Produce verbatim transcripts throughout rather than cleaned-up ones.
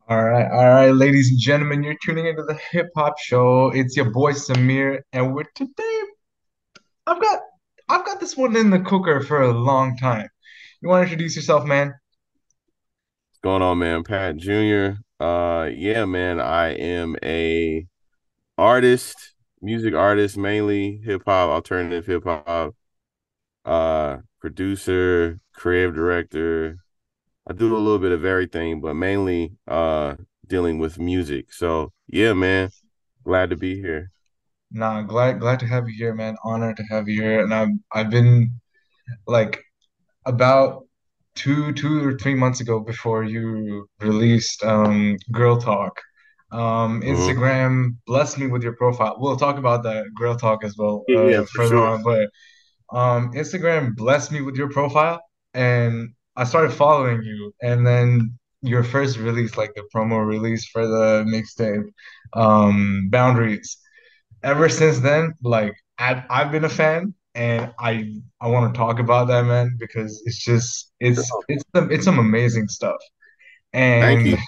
All right, all right, ladies and gentlemen, you're tuning into the Hip Hop Show. It's your boy Samir, and we're today. I've got, I've got this one in the cooker for a long time. You want to introduce yourself, man? What's going on, man? Pat Junior Uh, yeah, man, I am a artist, music artist, mainly hip hop, alternative hip hop, uh, producer, creative director. I do a little bit of everything, but mainly uh dealing with music. So yeah, man, glad to be here. Nah, glad, glad to have you here, man. Honored to have you here, and I've, I've been like about two, two or three months ago before you released um Girl Talk. Um, hmm Instagram blessed me with your profile. We'll talk about that Girl Talk as well Yeah, uh for further sure. on, but. Um, Instagram blessed me with your profile, and I started following you. And then your first release, like the promo release for the mixtape, um, Boundaries. Ever since then, like I've I've been a fan, and I I want to talk about that, man, because it's just it's it's some it's some amazing stuff. Thank And you.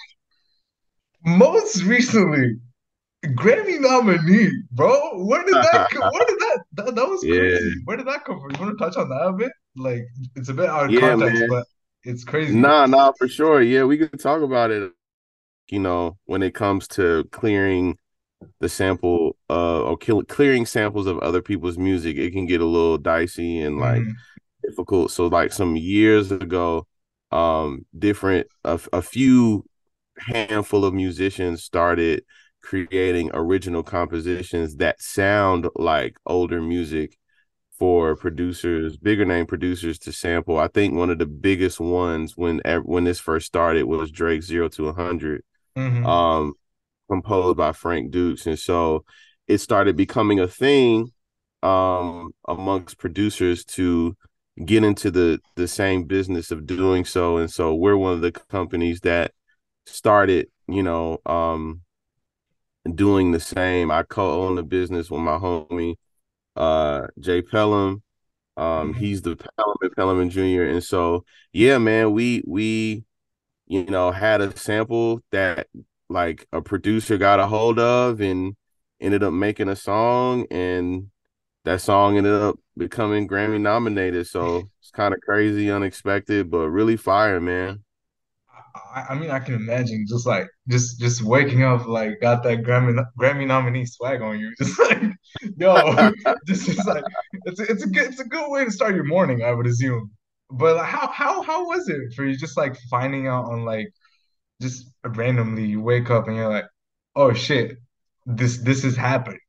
most recently, Grammy nominee, bro. Where did that co- where did that, that that was Yeah, crazy. Where did that come from? You want to touch on that a bit? Like it's a bit out of yeah, context, man. but it's crazy. Nah, nah, for sure. Yeah, we could talk about it. You know, when it comes to clearing the sample uh or kill, clearing samples of other people's music, it can get a little dicey and like Hmm. difficult. So like some years ago, um different a, a few handful of musicians started creating original compositions that sound like older music for producers, bigger name producers to sample. I think one of the biggest ones when when this first started was Drake's Zero to one hundred. Hmm. Um composed by Frank Dukes. And so it started becoming a thing um, amongst producers to get into the the same business of doing so. And so we're one of the companies that started, you know, um, doing the same. I co-own the business with my homie uh Jay Pelham. Um, Hmm. he's the Pelham and Pelham Junior And so yeah, man, we we you know, had a sample that like a producer got a hold of and ended up making a song, and that song ended up becoming Grammy nominated. So it's kind of crazy, unexpected, but really fire, man. I, I mean, I can imagine just like just just waking up like got that Grammy Grammy nominee swag on you, just like yo, this is like it's a, it's a good it's a good way to start your morning, I would assume. But like, how how how was it for you? Just like finding out on like just randomly you wake up and you're like, oh shit, this this has happened.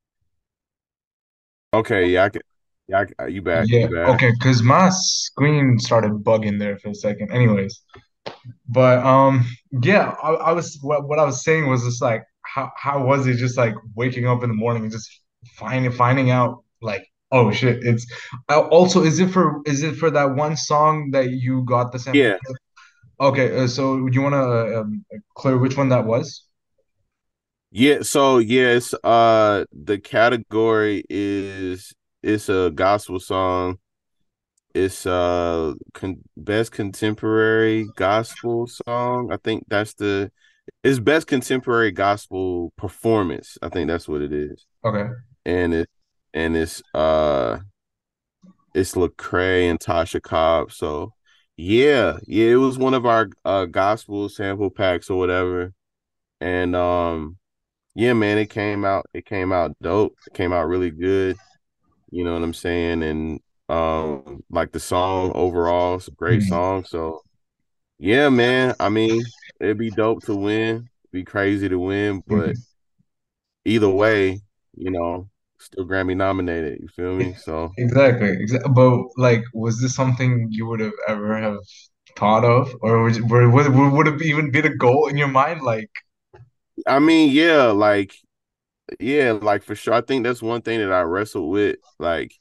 Okay, yeah, I can, yeah, I, you back, Yeah, you back. okay, because my screen started bugging there for a second. Anyways, but um, yeah, I, I was what what I was saying was just like how how was it just like waking up in the morning and just finding finding out like oh shit, it's uh, also is it for is it for that one song that you got the sample? Yeah, Okay, uh, so you want to uh, um, clear which one that was? yeah. So yes, uh, the category is it's a gospel song. It's uh con- best contemporary gospel song. I think that's the it's best contemporary gospel performance. I think that's what it is. Okay. And it and it's uh it's Lecrae and Tasha Cobb. So yeah, yeah, it was one of our uh gospel sample packs or whatever. And um yeah, man, it came out it came out dope. It came out really good. You know what I'm saying? And um like the song overall, it's a great Mhm. song. So yeah, man. I mean, it'd be dope to win, be crazy to win, but Mhm. either way, you know, still Grammy nominated. You feel me? So Exactly. Exactly. But like, was this something you would have ever have thought of, or would would would, would it even be the goal in your mind? Like, I mean, yeah, like yeah, like for sure. I think that's one thing that I wrestled with, like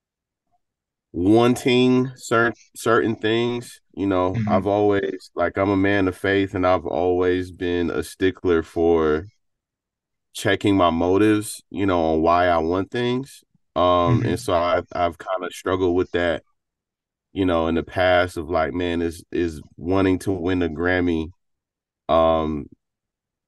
wanting certain certain things. You know, I've mhm, always like I'm a man of faith, and I've always been a stickler for checking my motives, you know, on why I want things. Um, and mhm, so I I've kind of struggled with that, you know, in the past of like, man, is is wanting to win a Grammy, um,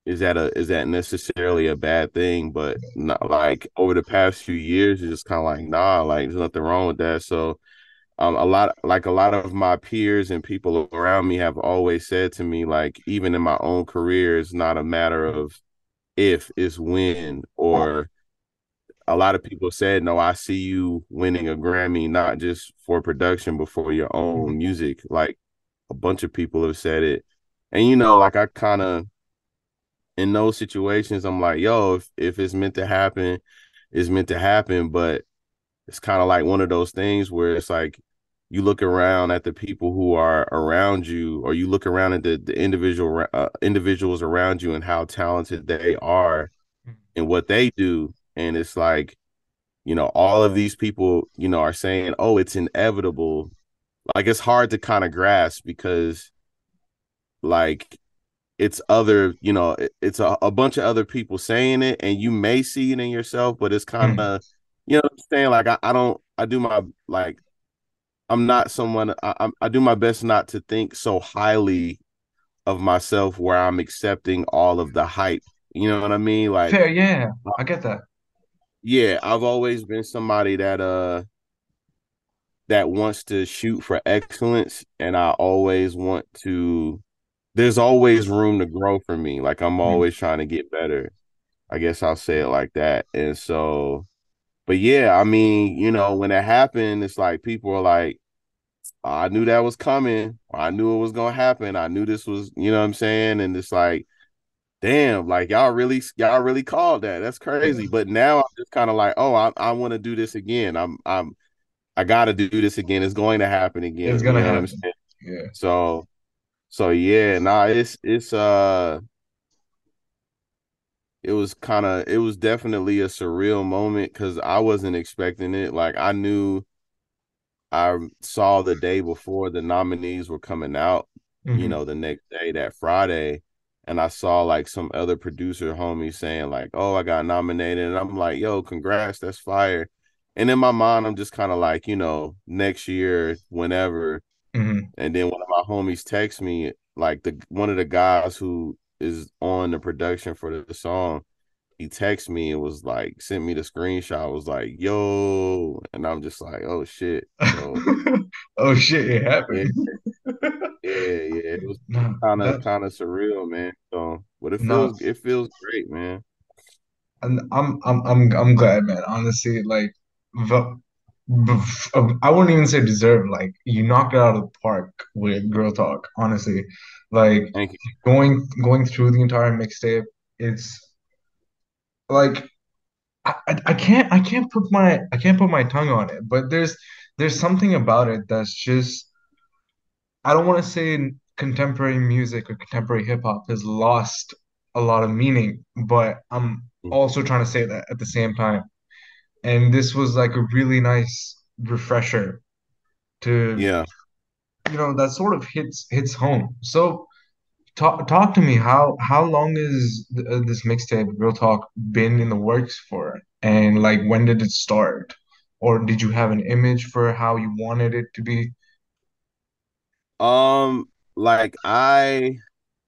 is that a is that necessarily a bad thing? But not like over the past few years, it's just kind of like nah, like there's nothing wrong with that. So um, a lot like a lot of my peers and people around me have always said to me, like even in my own career, it's not a matter of if, it's when. Or a lot of people said, no, I see you winning a Grammy, not just for production, but for your own Mhm. music. Like a bunch of people have said it. And you know, like I kind of in those situations, I'm like, yo, if if it's meant to happen, it's meant to happen. But it's kind of like one of those things where it's like you look around at the people who are around you, or you look around at the, the individual uh, individuals around you and how talented they are and what they do. And it's like, you know, all of these people, you know, are saying, oh, it's inevitable. Like it's hard to kind of grasp because like it's other, you know, it, it's a, a bunch of other people saying it, and you may see it in yourself, but it's kind Mhm. of, you know what I'm saying? Like I, I don't, I do my, like, I'm not someone, I, I'm- I do my best not to think so highly of myself where I'm accepting all of the hype. You know what I mean? Like, Fair, yeah, I get that. yeah, I've always been somebody that, uh, that wants to shoot for excellence, and I always want to, there's always room to grow for me. Like I'm Mhm. always trying to get better. I guess I'll say it like that. And so, but yeah, I mean, you know, when it happened, it's like people are like, I knew that was coming. I knew it was gonna happen. I knew this was, you know what I'm saying? And it's like, damn, like y'all really, y'all really called that. That's Yeah, crazy. But now I'm just kind of like, oh, I, I want to do this again. I'm, I'm, I got to do this again. It's going to happen it's again. You gonna know what I'm happen. saying? Yeah. So, so yeah, nah, it's, it's, uh, it was kind of, it was definitely a surreal moment because I wasn't expecting it. Like I knew, I saw the day before the nominees were coming out, you Hmm. know, the next day, that Friday, and I saw like some other producer homie saying like, "Oh, I got nominated," and I'm like, "Yo, congrats, that's fire." And in my mind, I'm just kind of like, you know, next year, whenever. Hmm. And then one of my homies text me, like the one of the guys who is on the production for the, the song, he texted me and was like, sent me the screenshot, was like, yo, and I'm just like, oh shit. So Oh shit, it yeah, happened. yeah, yeah. It was No, kind of that kind of surreal, man. So, but it no, feels it feels great, man. and I'm I'm I'm I'm glad, man. Honestly, like the, the I wouldn't even say deserve. Like you knocked it out of the park with Girl Talk. Honestly, like Thank you. going going through the entire mixtape, it's like I, I I can't I can't put my I can't put my tongue on it, but there's there's something about it that's just I don't want to say contemporary music or contemporary hip hop has lost a lot of meaning, but I'm also trying to say that at the same time. And this was like a really nice refresher to, Yeah. you know, that sort of hits hits home. So talk talk to me. How how long is th uh, this mixtape, Real Talk, been in the works for? And like when did it start? Or did you have an image for how you wanted it to be? Um, like I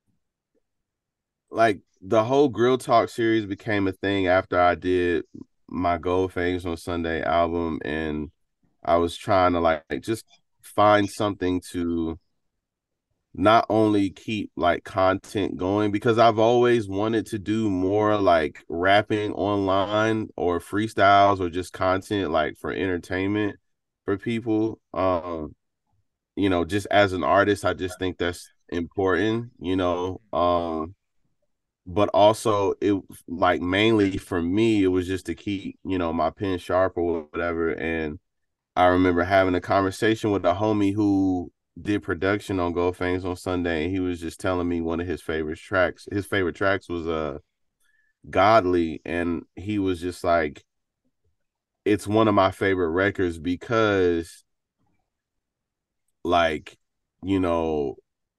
like the whole Grill Talk series became a thing after I did my Gold Fangs on Sunday album, and I was trying to like just find something to not only keep like content going, because I've always wanted to do more like rapping online or freestyles or just content like for entertainment for people. Um, you know, just as an artist, I just think that's important, you know. Um, but also it like mainly for me, it was just to keep, you know, my pen sharp or whatever. And I remember having a conversation with a homie who did production on Gold Fangs on Sunday, and he was just telling me one of his favorite tracks. His favorite tracks was uh Godly, and he was just like, it's one of my favorite records because like, you know,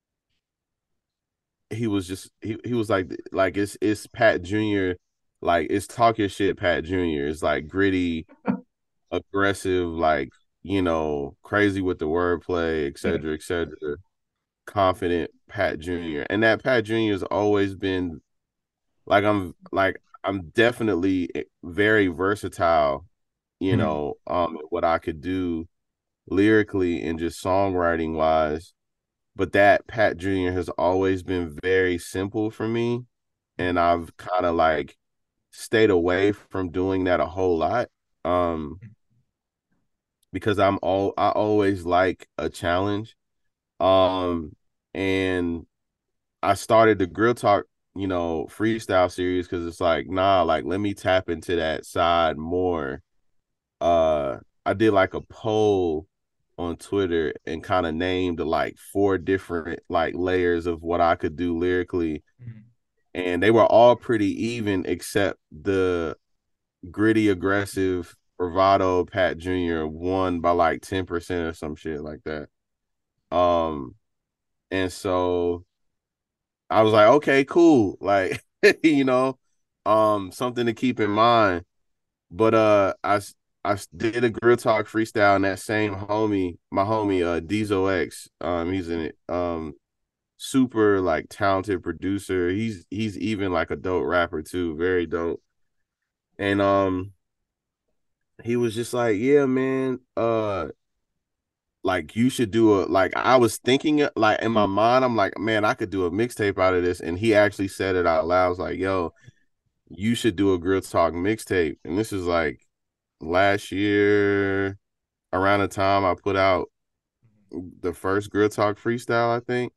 he was just he, he was like like it's it's Pat Junior, like it's talk your shit Pat Junior It's like gritty, aggressive, like, you know, crazy with the wordplay, et Yeah. cetera, et cetera. Confident Pat Junior And that Pat Junior has always been like I'm like I'm definitely very versatile, you Mhm. know, um what I could do lyrically and just songwriting wise. But that Pat Junior has always been very simple for me. And I've kind of like stayed away from doing that a whole lot. Um, because I'm all I always like a challenge. Um, and I started the Grill Talk, you know, freestyle series because it's like, nah, like let me tap into that side more. Uh, I did like a poll on Twitter and kind of named like four different like layers of what I could do lyrically, Mhm. and they were all pretty even except the gritty, aggressive, bravado Pat Junior won by like ten percent or some shit like that. Um, and so I was like, okay, cool. Like, you know, um, something to keep in mind. But uh I I did a Grill Talk freestyle and that same homie, my homie, uh Diesel X, um, he's in it. Um, super like talented producer. He's he's even like a dope rapper too, very dope. And um he was just like, yeah, man, uh, like you should do a like I was thinking it like in my mind, I'm like, man, I could do a mixtape out of this. And he actually said it out loud. I was like, yo, you should do a Grill Talk mixtape. And this is like last year around the time I put out the first Grill Talk freestyle, I think.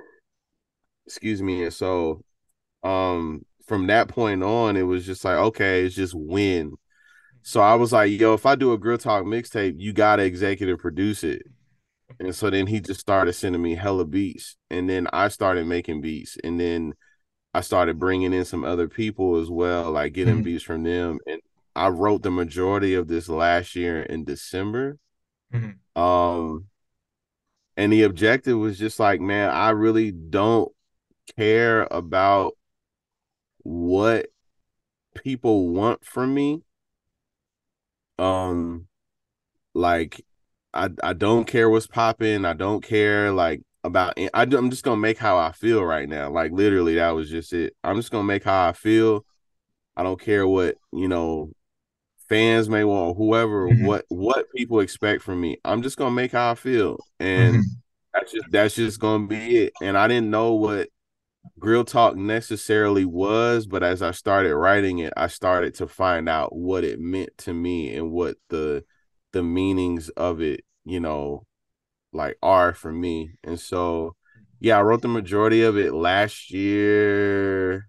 Excuse me. And so um from that point on, it was just like, okay, it's just win. So I was like, yo, if I do a Grill Talk mixtape, you gotta executive produce it. And so then he just started sending me hella beats. And then I started making beats. And then I started bringing in some other people as well, like getting Mhm. beats from them. And I wrote the majority of this last year in December. Mhm. Um, and the objective was just like, man, I really don't care about what people want from me. Um, like I I don't care what's popping. I don't care like about. I, I'm just gonna make how I feel right now. Like literally, that was just it. I'm just gonna make how I feel. I don't care what you know fans may want, whoever, Mhm. what what people expect from me. I'm just gonna make how I feel, and Mhm. that's just that's just gonna be it. And I didn't know what Grill Talk necessarily was, but as I started writing it, I started to find out what it meant to me and what the the meanings of it, you know, like are for me. And so yeah, I wrote the majority of it last year,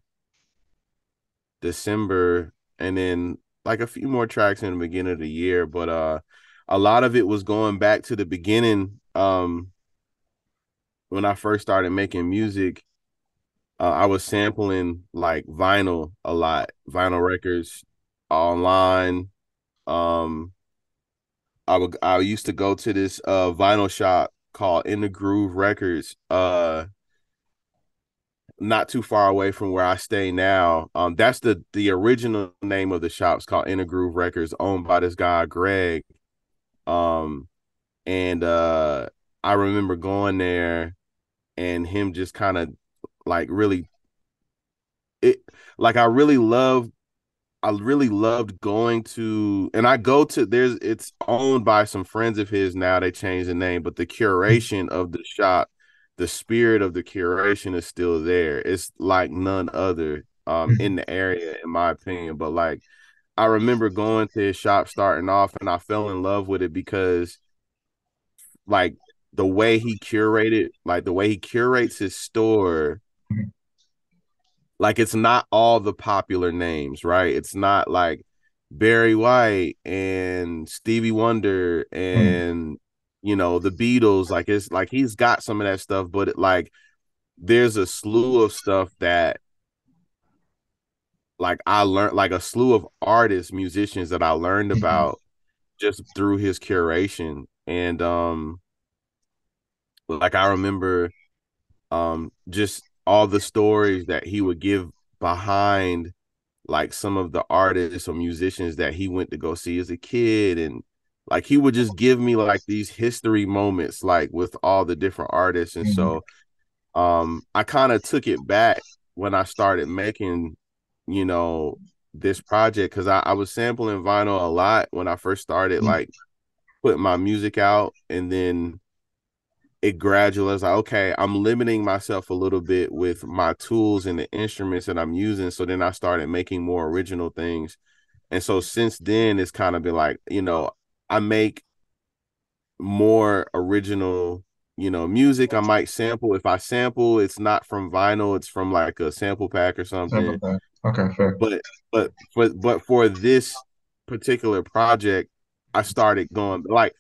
December, and then like a few more tracks in the beginning of the year, but uh a lot of it was going back to the beginning um when I first started making music. Uh, I was sampling like vinyl a lot, vinyl records online. Um, I would I used to go to this uh vinyl shop called In the Groove Records, uh, not too far away from where I stay now. Um, that's the the original name of the shop. It's called In the Groove Records, owned by this guy Greg. Um, and uh, I remember going there and him just kind of like really it like I really love I really loved going to, and I go to, there's, it's owned by some friends of his now. They changed the name, but the curation of the shop, the spirit of the curation is still there. It's like none other um in Mhm. the area, in my opinion. But like, I remember going to his shop starting off, and I fell in love with it because like the way he curated, like the way he curates his store, like it's not all the popular names, right? It's not like Barry White and Stevie Wonder Mhm. and you know the Beatles. Like it's like he's got some of that stuff, but it, like there's a slew of stuff that like I learned, like a slew of artists, musicians that I learned Mhm. about just through his curation. And um, like I remember um just all the stories that he would give behind like some of the artists or musicians that he went to go see as a kid, and like he would just give me like these history moments like with all the different artists. And Mhm. so um I kind of took it back when I started making you know, this project because I, I was sampling vinyl a lot when I first started Mm. like putting my music out, and then it gradually I was like, okay, I'm limiting myself a little bit with my tools and the instruments that I'm using. So then I started making more original things. And so since then it's kind of been like, you know, I make more original, you know, music. I might sample. If I sample, it's not from vinyl, it's from like a sample pack or Sample something. pack. Okay, fair. But but for but for this particular project, I started going like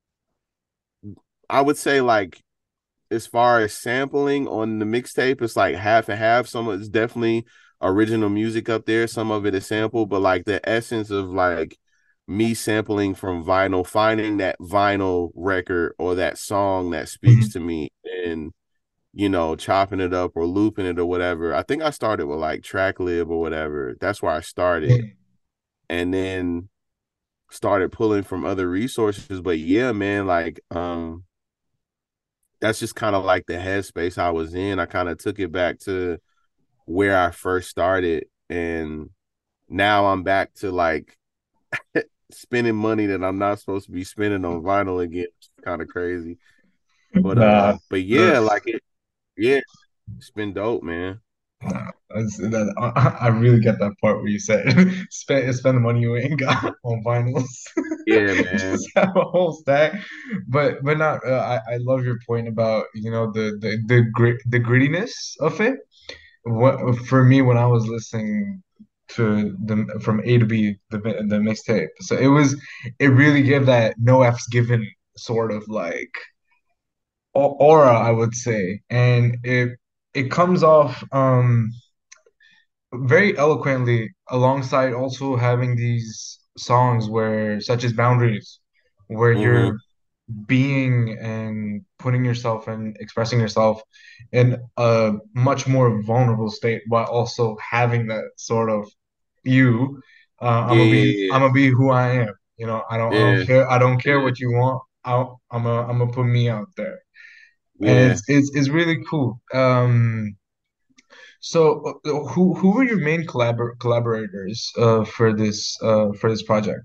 I would say like as far as sampling on the mixtape, it's like half and half. Some of it's definitely original music up there. Some of it is sample, but like the essence of like me sampling from vinyl, finding that vinyl record or that song that speaks Mhm. to me and you know, chopping it up or looping it or whatever. I think I started with like TrackLib or whatever. That's where I started. Mm. And then started pulling from other resources. But yeah, man, like um that's just kind of like the headspace I was in. I kind of took it back to where I first started, and now I'm back to like spending money that I'm not supposed to be spending on vinyl again. It's kind of crazy, but Nah, uh, but the, yeah, like it, yeah, it's been dope, man. nah, that's, that, I, I really get that part where you said spend spend the money you ain't got on vinyls. Yeah, man. Just have a whole stack, but but not. Uh, I I love your point about you know the the the grit the grittiness of it. What for me when I was listening to the from A to B the the mixtape, so it was it really gave that no F's given sort of like au- aura, I would say, and it it comes off um very eloquently alongside also having these songs where such as Boundaries, where Mm-hmm. you're being and putting yourself and expressing yourself in a much more vulnerable state while also having that sort of you. Uh, I'm gonna be Yeah, I'm gonna be who I am. You know, I don't I don't yeah, care I don't care yeah, what you want. I'll, I'm gonna I'm gonna put me out there, and yeah. it's it's it's really cool. Um, so uh, who who were your main collabor collaborators uh for this uh for this project?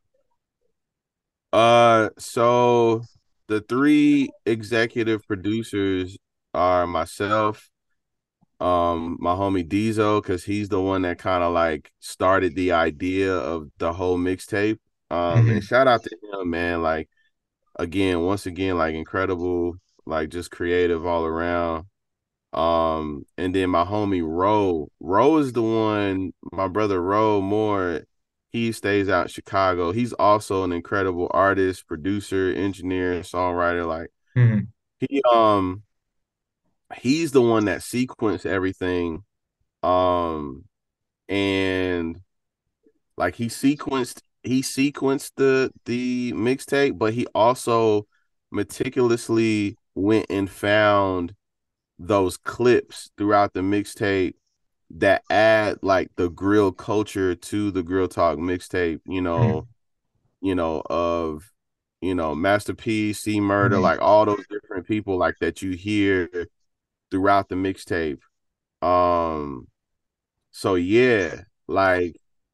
Uh, so the three executive producers are myself, um, my homie Diesel, because he's the one that kind of like started the idea of the whole mixtape. Um, and Hmm. shout out to him, man. Like again, once again, like incredible, like just creative all around. Um, and then my homie Ro. Ro is the one, my brother Ro Moore, he stays out in Chicago. He's also an incredible artist, producer, engineer, songwriter. Like Hmm. he um he's the one that sequenced everything. Um and like he sequenced he sequenced the the mixtape, but he also meticulously went and found those clips throughout the mixtape that add like the grill culture to the Grill Talk mixtape, you know, Hmm. you know, of you know, Master P, C Murder, Hmm. like all those different people like that you hear throughout the mixtape. Um, so yeah, like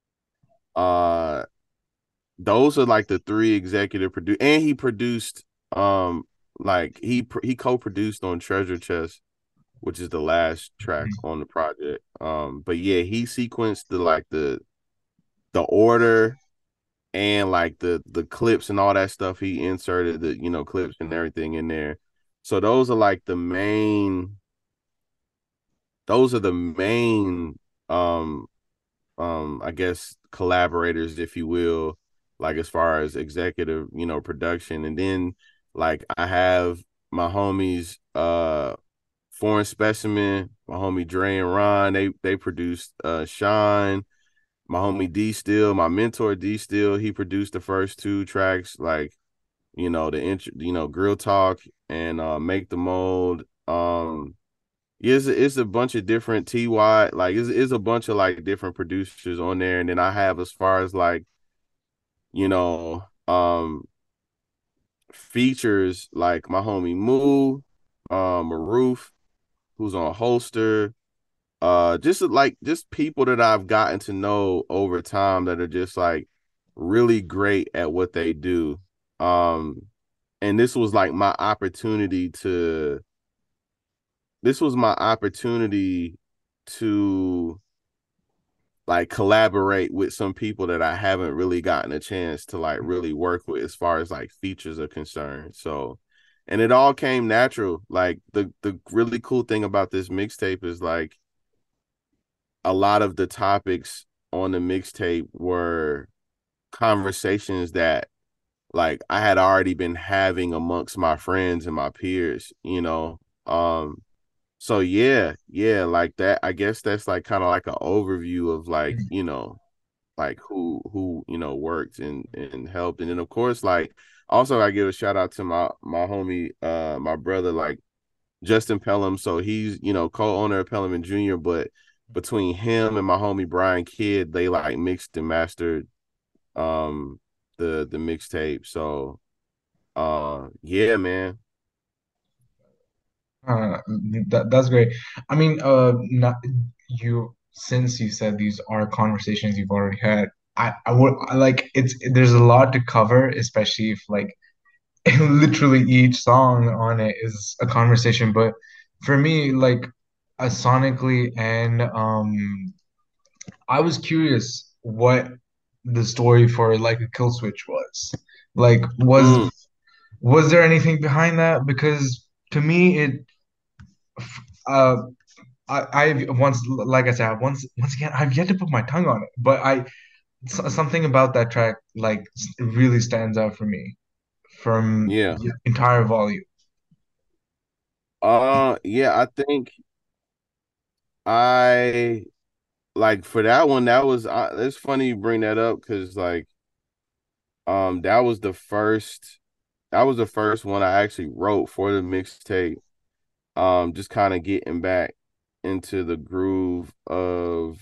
uh those are like the three executive produce and he produced um like he he co-produced on Treasure Chest, which is the last track on the project. Um, but yeah, he sequenced the like the the order and like the the clips and all that stuff. He inserted the you know clips and everything in there. So those are like the main. Those are the main. Um, um, I guess collaborators, if you will, like as far as executive, you know, production, and then like I have my homies, uh Foreign Specimen, my homie Dre and Ron, they they produced uh Shine, my homie D Still, my mentor D Still, he produced the first two tracks, like, you know, the intro, you know, Grill Talk and uh Make the Mold. Um yeah, it's, it's a bunch of different T Y, like it's, it's a bunch of like different producers on there. And then I have as far as like, you know, um features like my homie Moo, um Maroof, who's on Holster, uh just like just people that I've gotten to know over time that are just like really great at what they do. Um and this was like my opportunity to this was my opportunity to like collaborate with some people that I haven't really gotten a chance to like really work with as far as like features are concerned. So, and it all came natural. Like the the really cool thing about this mixtape is like a lot of the topics on the mixtape were conversations that like I had already been having amongst my friends and my peers, you know. Um so yeah, yeah, like that. I guess that's like kind of like an overview of like, you know, like who who, you know, worked and and helped. And then of course, like also I give a shout out to my my homie, uh my brother, like Justin Pelham. So he's, you know, co-owner of Pelham and Junior, but between him and my homie Brian Kidd, they like mixed and mastered um the the mixtape. So uh yeah, man. Uh, that that's great. I mean, uh, not you since you said these are conversations you've already had. I I would I like it's there's a lot to cover, especially if like literally each song on it is a conversation. But for me, like, uh, sonically and um, I was curious what the story for like a kill switch was. Like, was Mm, was there anything behind that? Because to me, it uh I, I've once, like I said, once, once again, I've yet to put my tongue on it, but I, s- something about that track, like, s- really stands out for me from yeah. the entire volume. Uh yeah, I think I like for that one, that was uh, it's funny you bring that up because like um that was the first that was the first one I actually wrote for the mixtape. Um, just kind of getting back into the groove of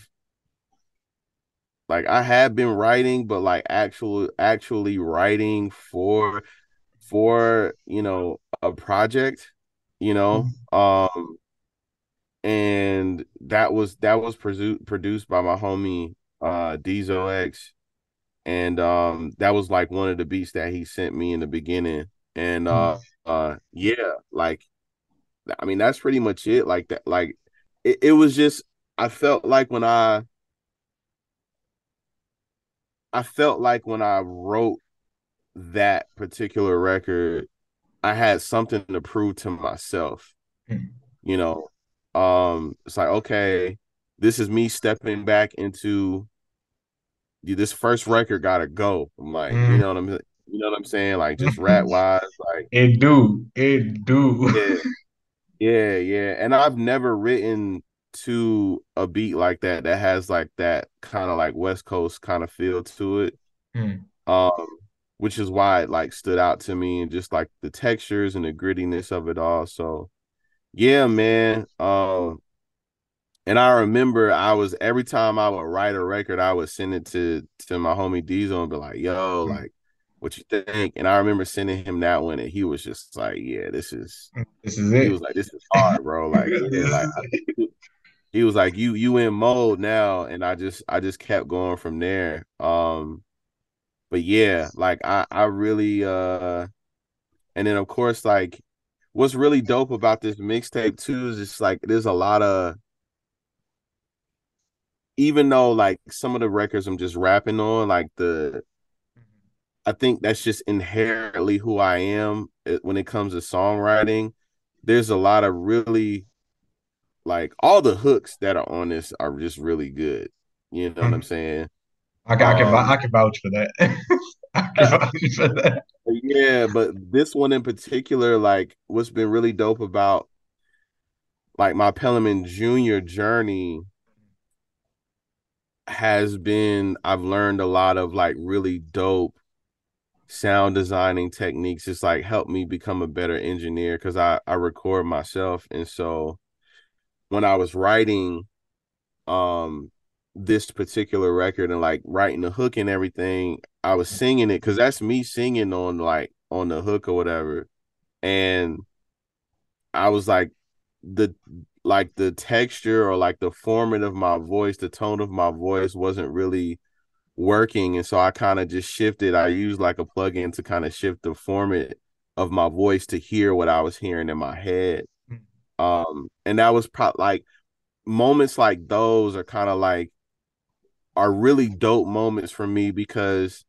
like I had been writing, but like actual actually writing for for you know a project, you know. Um, and that was that was produ- produced by my homie uh Diesel X, and um that was like one of the beats that he sent me in the beginning. And uh uh yeah, like I mean that's pretty much it. Like that, like it, it was just I felt like when I I felt like when I wrote that particular record, I had something to prove to myself, you know. Um, it's like, okay, this is me stepping back into this first record gotta go. I'm like, you Mm. know what I'm you know what I'm saying? Like just rap wise, like It do, it do. yeah, yeah, yeah. And I've never written to a beat like that that has like that kind of like West Coast kind of feel to it. Mm. Um, which is why it like stood out to me and just like the textures and the grittiness of it all. So yeah, man. Um, and I remember I was every time I would write a record, I would send it to to my homie Diesel and be like, "Yo, Mm. like, what you think?" And I remember sending him that one, and he was just like, "Yeah, this is." This is He it. was like, "This is hard, bro." Like, yeah, This like is it. I, he was like, "You you in mode now," and I just I just kept going from there. Um, but yeah, like I I really uh, and then of course like what's really dope about this mixtape too is just like there's a lot of even though like some of the records I'm just rapping on, like the I think that's just inherently who I am eh, when it comes to songwriting. There's a lot of really like all the hooks that are on this are just really good. You know what I'm Mm. saying? I, can- I can vou- I Um can vouch for that. I can vouch for that. yeah, but this one in particular, like what's been really dope about like my Pelham and Junior journey has been I've learned a lot of like really dope sound designing techniques. It's like helped me become a better engineer because I, I record myself. And so when I was writing um this particular record and like writing the hook and everything, I was singing it because that's me singing on like on the hook or whatever. And I was like the like the texture or like the format of my voice, the tone of my voice wasn't really working. And so I kind of just shifted. I used like a plugin to kind of shift the format of my voice to hear what I was hearing in my head. Um, and that was probably like moments like those are kind of like are really dope moments for me because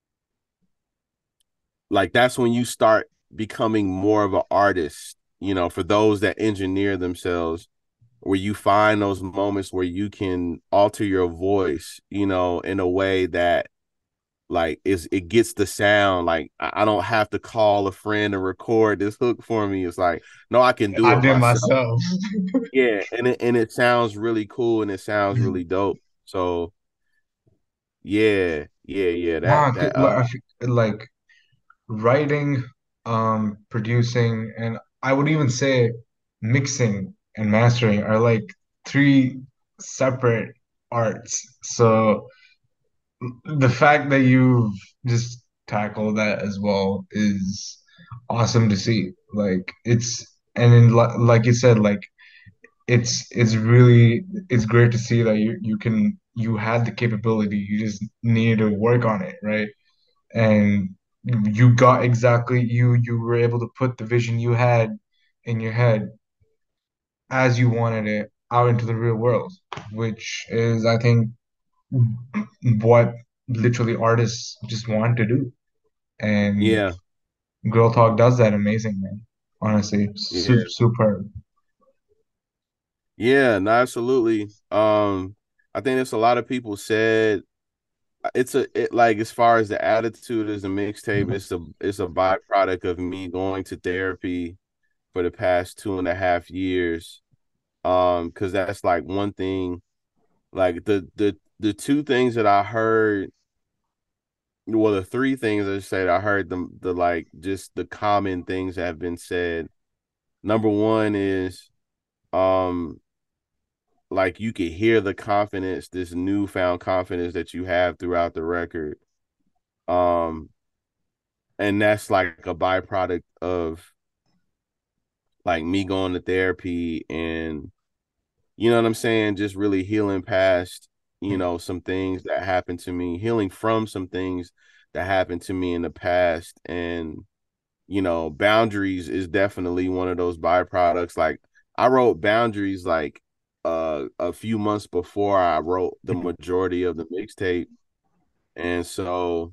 like that's when you start becoming more of an artist, you know, for those that engineer themselves, where you find those moments where you can alter your voice, you know, in a way that like is it gets the sound. Like I don't have to call a friend to record this hook for me. It's like, no, I can do I it did myself. myself. Yeah, and it and it sounds really cool and it sounds really dope. So yeah, yeah, yeah. That Nah, that like, uh I feel like writing, um, producing, and I would even say mixing and mastering are like three separate arts. So the fact that you've just tackled that as well is awesome to see. Like it's and then li- like you said, like it's it's really it's great to see that you you can you had the capability. You just needed to work on it, right? And you got exactly you you were able to put the vision you had in your head as you wanted it out into the real world, which is I think what literally artists just want to do. And yeah, Girl Talk does that amazing, man. Honestly, super yeah. superb. Yeah, no, absolutely. Um, I think there's a lot of people said it's a it like as far as the attitude as a mixtape, it's a it's a byproduct of me going to therapy for the past two and a half years. Um, because that's like one thing, like the the the two things that I heard, well, the three things I said I heard the the like just the common things that have been said. Number one is um like you could hear the confidence, this newfound confidence that you have throughout the record. Um, and that's like a byproduct of like me going to therapy and you know what I'm saying, just really healing past, you know, some things that happened to me, healing from some things that happened to me in the past. And, you know, boundaries is definitely one of those byproducts. Like I wrote boundaries like uh a few months before I wrote the majority of the mixtape. And so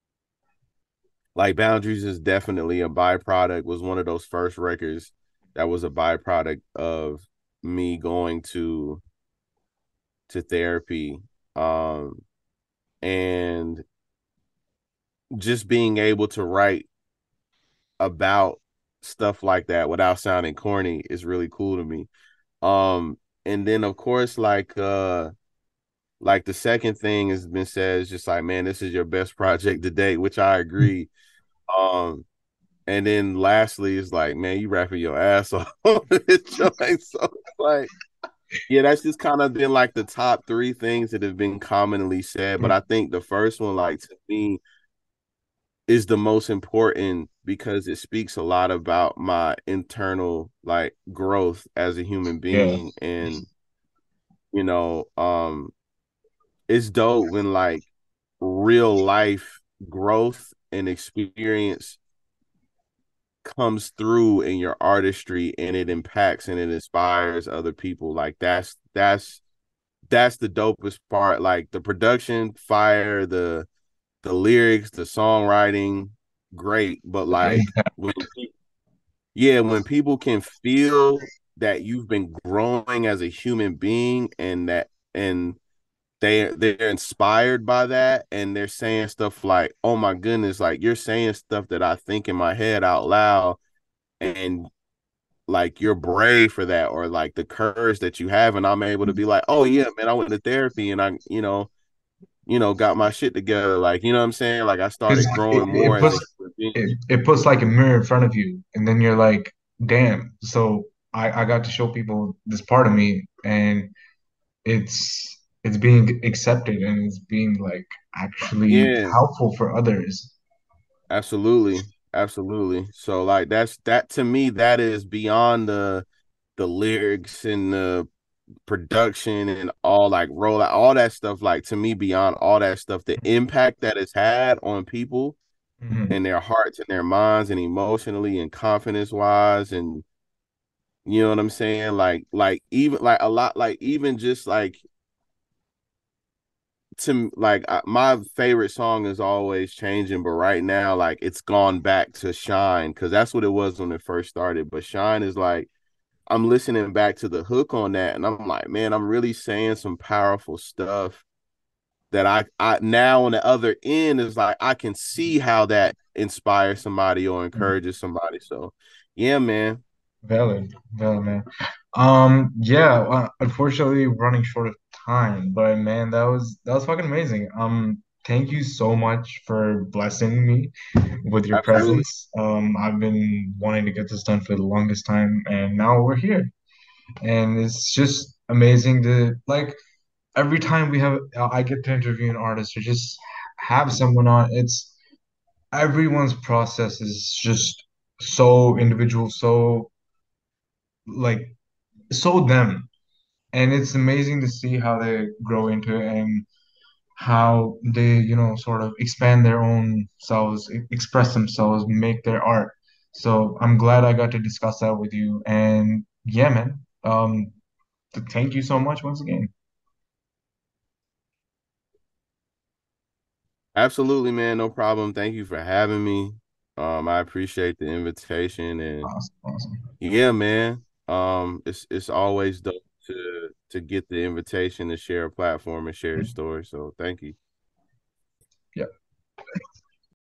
like boundaries is definitely a byproduct, was one of those first records that was a byproduct of me going to to therapy. Um and just being able to write about stuff like that without sounding corny is really cool to me. Um and then of course like uh like the second thing has been said is just like, man, this is your best project to date, which I agree. Um and then lastly is like, man, you rapping your ass off on this joint. So like, yeah, that's just kind of been like the top three things that have been commonly said. But I think the first one, like to me, is the most important because it speaks a lot about my internal like growth as a human Yeah. being. And, you know, um, it's dope when like real life growth and experience comes through in your artistry and it impacts and it inspires other people. Like that's that's that's the dopest part. Like the production fire, the the lyrics, the songwriting, great. But like when yeah, when people can feel that you've been growing as a human being and that and they they're inspired by that and they're saying stuff like, oh my goodness, like you're saying stuff that I think in my head out loud, and like you're brave for that, or like the courage that you have, and I'm able to be like, oh yeah, man, I went to therapy and I, you know, you know, got my shit together. Like, you know what I'm saying? Like I Because started it, growing it more as a puts human being. it, it puts like a mirror in front of you, and then you're like, damn. So I, I got to show people this part of me, and it's it's being accepted and it's being like actually Yeah, helpful for others. absolutely. Absolutely. So like that's that to me, that is beyond the the lyrics and the production and all like rollout, all that stuff, like to me, beyond all that stuff, the impact that it's had on people Mhm. and their hearts and their minds and emotionally and confidence wise, and you know what I'm saying? Like, like even like a lot, like even just like to like I, my favorite song is always changing, but right now, like it's gone back to Shine because that's what it was when it first started. But Shine is like I'm listening back to the hook on that, and I'm like, man, I'm really saying some powerful stuff that I I now on the other end is like I can see how that inspires somebody or encourages somebody. So yeah, man. Valid, valid, man. Um, yeah, uh, unfortunately running short of time, but man, that was that was fucking amazing. Um, thank you so much for blessing me with your Absolutely. presence. Um, I've been wanting to get this done for the longest time, and now we're here. And it's just amazing to like every time we have I get to interview an artist or just have someone on, it's everyone's process is just so individual, so like so them. And it's amazing to see how they grow into it and how they, you know, sort of expand their own selves, e- express themselves, make their art. So I'm glad I got to discuss that with you. And yeah, man, um, th- thank you so much once again. Absolutely, man. No problem. Thank you for having me. Um, I appreciate the invitation and Awesome, awesome. yeah, man. Um, it's it's always dope to to get the invitation to share a platform and share a story. So thank you.